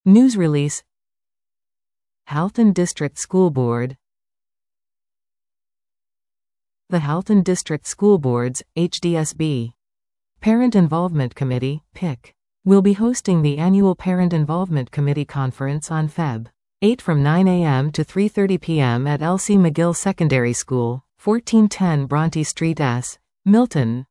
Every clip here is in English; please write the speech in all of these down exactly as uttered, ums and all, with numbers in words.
News release. Halton District School Board. The Halton District School Board's, H D S B, Parent Involvement Committee, P I C, will be hosting the annual Parent Involvement Committee Conference on February eighth from nine a m to three thirty p m at L C McGill Secondary School, fourteen ten Bronte Street S, Milton.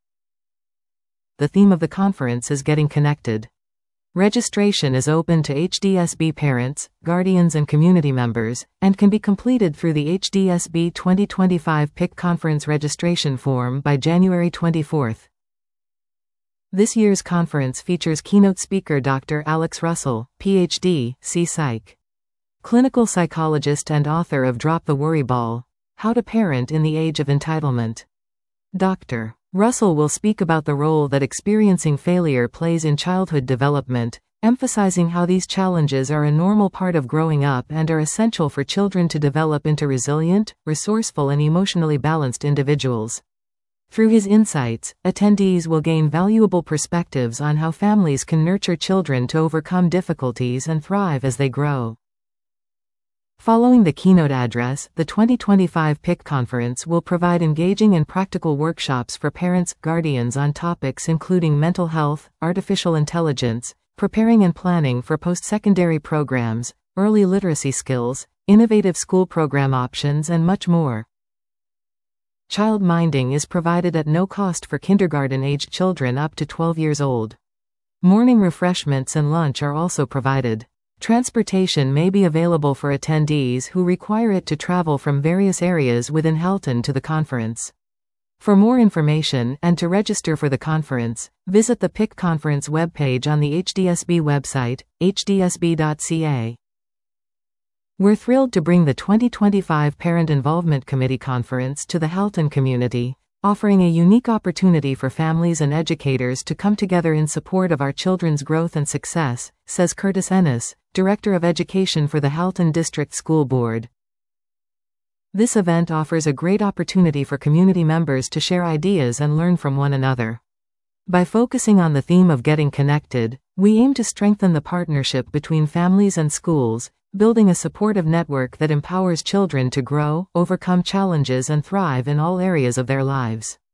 The theme of the conference is Getting Connected. Registration is open to H D S B parents, guardians and community members, and can be completed through the H D S B twenty twenty-five P I C Conference registration form by January twenty-fourth. This year's conference features keynote speaker Doctor Alex Russell, P H D, C Psych, clinical psychologist and author of Drop the Worry Ball: How to Parent in the Age of Entitlement. Doctor Russell will speak about the role that experiencing failure plays in childhood development, emphasizing how these challenges are a normal part of growing up and are essential for children to develop into resilient, resourceful and emotionally balanced individuals. Through his insights, attendees will gain valuable perspectives on how families can nurture children to overcome difficulties and thrive as they grow. Following the keynote address, the twenty twenty-five P I C Conference will provide engaging and practical workshops for parents, guardians on topics including mental health, artificial intelligence, preparing and planning for post-secondary programs, early literacy skills, innovative school program options and much more. Child minding is provided at no cost for kindergarten-aged children up to twelve years old. Morning refreshments and lunch are also provided. Transportation may be available for attendees who require it to travel from various areas within Halton to the conference. For more information and to register for the conference, visit the P I C Conference webpage on the H D S B website, h d s b dot c a. We're thrilled to bring the twenty twenty-five Parent Involvement Committee Conference to the Halton community, offering a unique opportunity for families and educators to come together in support of our children's growth and success, says Curtis Ennis, Director of Education for the Halton District School Board. This event offers a great opportunity for community members to share ideas and learn from one another. By focusing on the theme of getting connected, we aim to strengthen the partnership between families and schools, building a supportive network that empowers children to grow, overcome challenges and thrive in all areas of their lives.